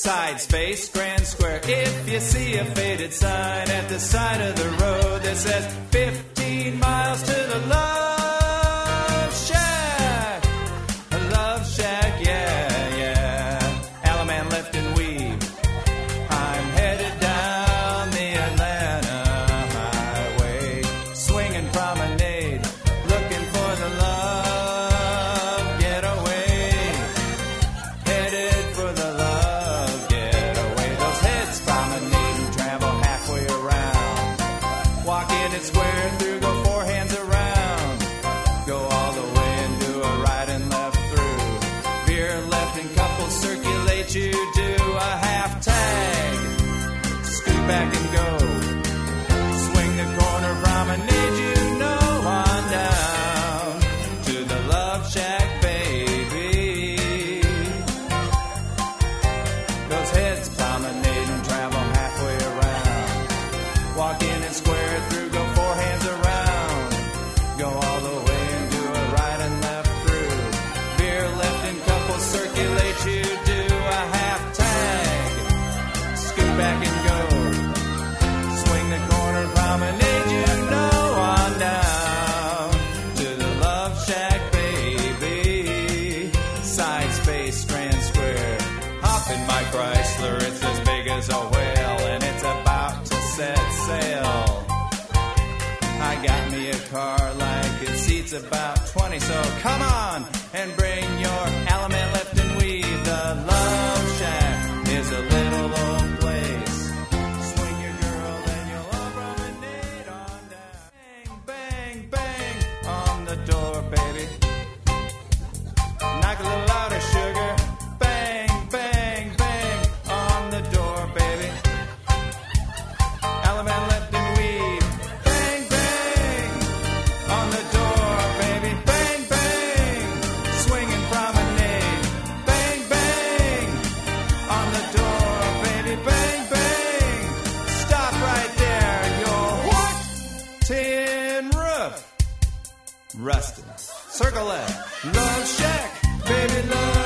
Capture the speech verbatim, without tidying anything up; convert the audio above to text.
Side space, grand square. If you see a faded sign at the side of the road that says fifteen miles to the Love Shack. A Love Shack, yeah, yeah. Alaman left and weave. I'm headed down the Atlanta highway, swinging promenade, looking for the love getaway. Headed for the love getaway. Those heads promenade and travel halfway around. Walk in and square through, go four hands around. Go all the way and do a right and left through. Veer left and couples circulate, you do a half tag. Scoot back and go. Swing the corner promenade, you know, on down to the Love Shack, baby. Those heads promenade and travel halfway around. Walk in and square through, go four hands around. Go all the way and do a right and left through. Veer left and couples circulate, you do a half tag. Scoot back and go. Swing the corner promenade, you know, on down to the Love Shack, baby. Side space, Grand Square. Hop in my Chrysler, it's as big as a whale, and it's about to set sail. I got me a car like it seats about twenty, so come on and bring your Alaman left and weave. The Love Shack is a little old place. Swing your girl and you'll all promenade on down. Bang, bang, bang on the door, baby. Knock a little louder, sugar. Bang, bang, bang on the door, baby. Alaman left and weave. Bang, bang on the door, baby. Bang, bang. Swinging promenade. Bang, bang on the door, baby. Bang, bang. Stop right there. Your what? Tin roof. Rustin. Circle left. Love Shack, baby, love.